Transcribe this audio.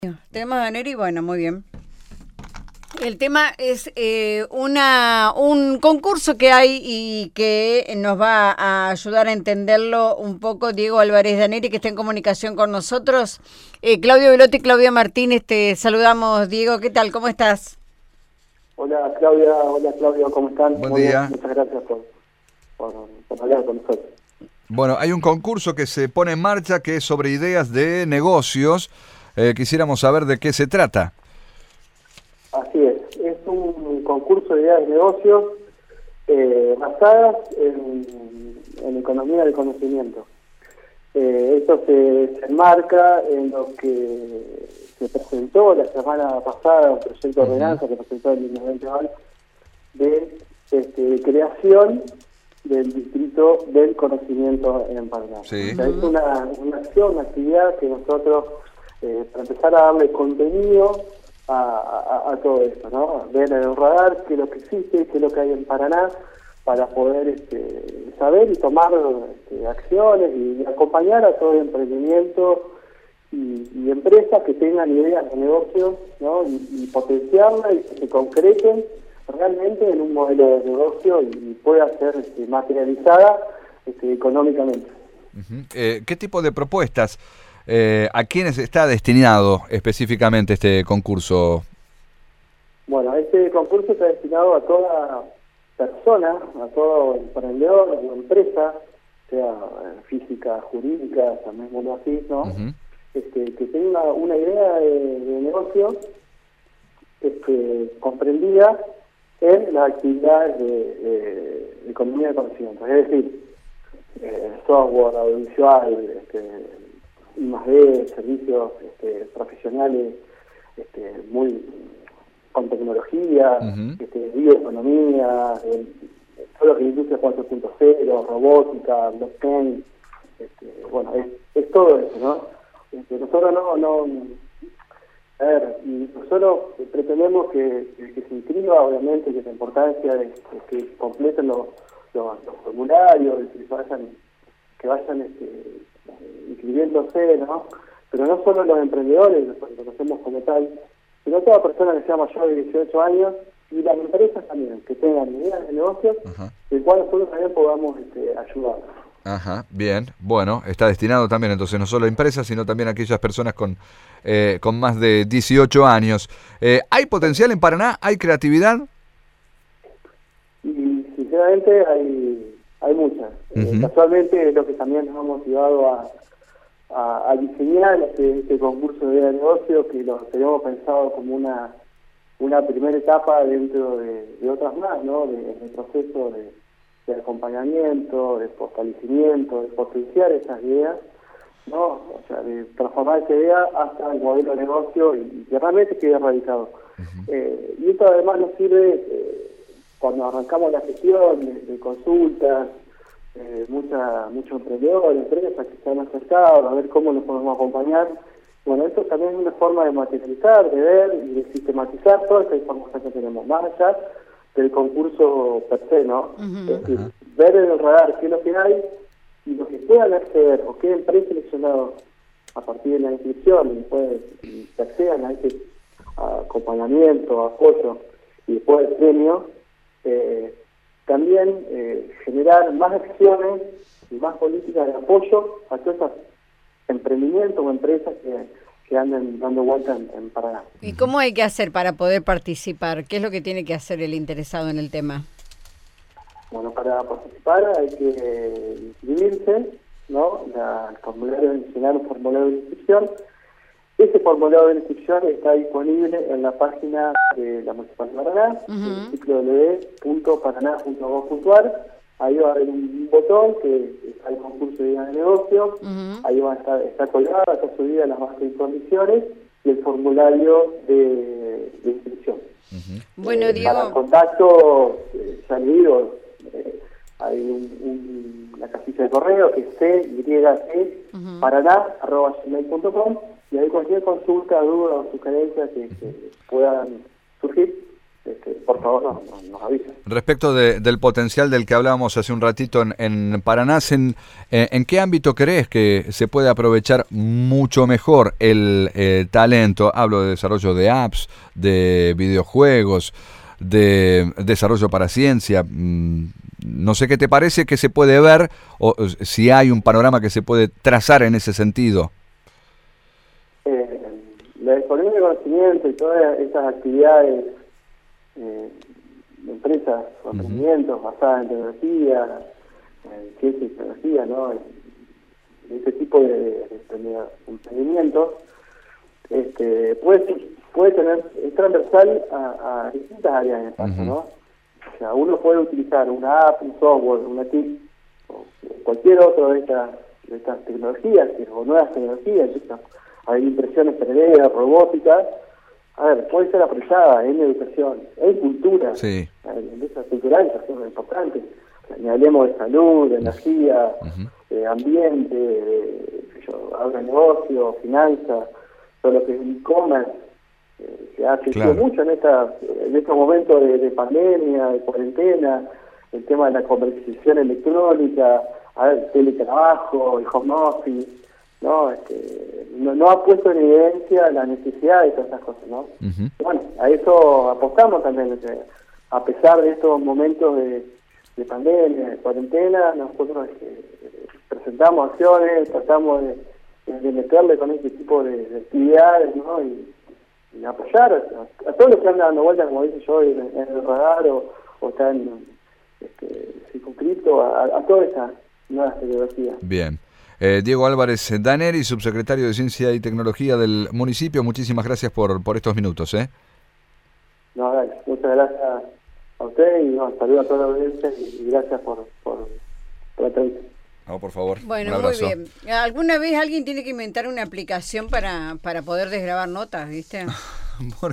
Tenemos a Neri, bueno, muy bien. El tema es un concurso que hay y que nos va a ayudar a entenderlo un poco Diego Álvarez Daneri, que está en comunicación con nosotros. Claudio Velotti y Claudia Martínez, te saludamos. Diego, ¿qué tal? ¿Cómo estás? Hola Claudia, ¿cómo están? Buen Muy día. bien, muchas gracias por hablar con nosotros. Bueno, hay un concurso que se pone en marcha que es sobre ideas de negocios. Quisiéramos saber de qué se trata. Así es un concurso de ideas de negocios basadas en economía del conocimiento. Esto se enmarca en lo que se presentó la semana pasada, un proyecto de ordenanza que presentó el Intendente de creación del Distrito del Conocimiento en Paraná. Sí. O sea, es una acción, una actividad que nosotros, para empezar a darle contenido a todo esto, ¿no? Ver en el radar qué es lo que existe, qué es lo que hay en Paraná, para poder saber y tomar acciones y acompañar a todo el emprendimiento y empresas que tengan ideas de negocio, ¿no? y potenciarla y que se concreten realmente en un modelo de negocio y pueda ser materializada económicamente. Uh-huh. ¿Qué tipo de propuestas? ¿A quiénes está destinado específicamente este concurso? Bueno, este concurso está destinado a toda persona, a todo emprendedor o empresa, sea física, jurídica, también como así, ¿no? Uh-huh. Que tenga una idea de negocio comprendida en las actividades de economía de conocimiento, es decir, software, audiovisual, I+D, servicios profesionales muy con tecnología, Uh-huh. bioeconomía, todo lo que es industria 4.0, robótica, blockchain, bueno, es todo eso, ¿no? Nosotros nosotros pretendemos que se inscriba, obviamente, que la importancia de que completen los formularios, que vayan inscribiéndose, ¿no? Pero no solo los emprendedores, los conocemos como tal, sino toda persona que sea mayor de 18 años y las empresas también, que tengan ideas de negocios, Ajá. del cual nosotros también podamos ayudar. Ajá, bien. Bueno, está destinado también entonces no solo a empresas, sino también a aquellas personas con más de 18 años. ¿Hay potencial en Paraná? ¿Hay creatividad? Y sinceramente hay muchas. Uh-huh. Casualmente es lo que también nos ha motivado a diseñar este concurso de idea de negocio, que lo tenemos pensado como una primera etapa dentro de otras más, ¿no? De proceso de acompañamiento, de fortalecimiento, de potenciar esas ideas, ¿no? O sea, de transformar esa idea hasta el modelo de negocio y que realmente quede radicado. Uh-huh. Y esto además nos sirve cuando arrancamos la gestión de consultas, muchos emprendedores, empresas que se han acercado a ver cómo nos podemos acompañar. Bueno, esto también es una forma de materializar, de ver y de sistematizar toda esta información que tenemos, más allá del concurso per se, ¿no? Uh-huh. Es decir, ver en el radar qué es lo que hay y lo que puedan acceder o qué empresa seleccionado a partir de la inscripción y que accedan a este acompañamiento, apoyo y después el premio, también generar más acciones y más políticas de apoyo a todos esos emprendimientos o empresas que anden dando vueltas en Paraná. ¿Y cómo hay que hacer para poder participar? ¿Qué es lo que tiene que hacer el interesado en el tema? Bueno, para participar hay que inscribirse, ¿no? El formulario, llenar un formulario de inscripción. Ese formulario de inscripción está disponible en la página de la Municipalidad de Paraná, www.paraná.gov.ar. Ahí va a haber un botón que está el concurso de ideas de negocio. Uh-huh. Ahí va a está colgada, está subida las bases y condiciones y el formulario de inscripción. Uh-huh. Bueno, Diego. Para contacto, ya le digo, hay la casilla de correo que es cyc@paraná.gmail.com y ahí cualquier consulta, duda o sugerencia que puedan surgir, por favor nos avisen. Respecto del potencial del que hablábamos hace un ratito en Paraná, ¿en qué ámbito crees que se puede aprovechar mucho mejor el talento? Hablo de desarrollo de apps, de videojuegos, de desarrollo para ciencia. No sé qué te parece que se puede ver o si hay un panorama que se puede trazar en ese sentido. La disponibilidad de conocimiento y todas estas actividades de empresas o emprendimientos basadas en tecnología, en ciencia y tecnología, ¿no? Este tipo de emprendimientos puede tener, es transversal a distintas áreas de negocio, ¿no? O sea, uno puede utilizar una app, un software, una TIC, o cualquier otro de estas tecnologías, o nuevas tecnologías, hay impresiones 3D, robótica, a ver, puede ser aprovechada en educación, en cultura, sí, en industrias culturales, que son importantes. Ni hablemos de salud, de energía, de ambiente, agronegocio, finanzas, todo lo que es e-commerce, se ha crecido mucho en estos momentos de pandemia, de cuarentena, el tema de la comercialización electrónica, teletrabajo, el home office, ¿no? No ha puesto en evidencia la necesidad de todas esas cosas, ¿no? Bueno, a eso apostamos también, a pesar de estos momentos de pandemia, de cuarentena, nosotros presentamos acciones, tratamos de meterle con este tipo de actividades, ¿no? Y apoyar a todos los que andan dando vueltas, como dice yo, en el radar o están circunscritos a todas esas nuevas tecnologías. Bien. Diego Álvarez Daneri, subsecretario de Ciencia y Tecnología del municipio, muchísimas gracias por estos minutos. No, dale, muchas gracias a usted y saludo a toda la audiencia y gracias por la entrevista. No, por favor. Bueno, muy bien. ¿Alguna vez alguien tiene que inventar una aplicación para poder desgrabar notas, viste?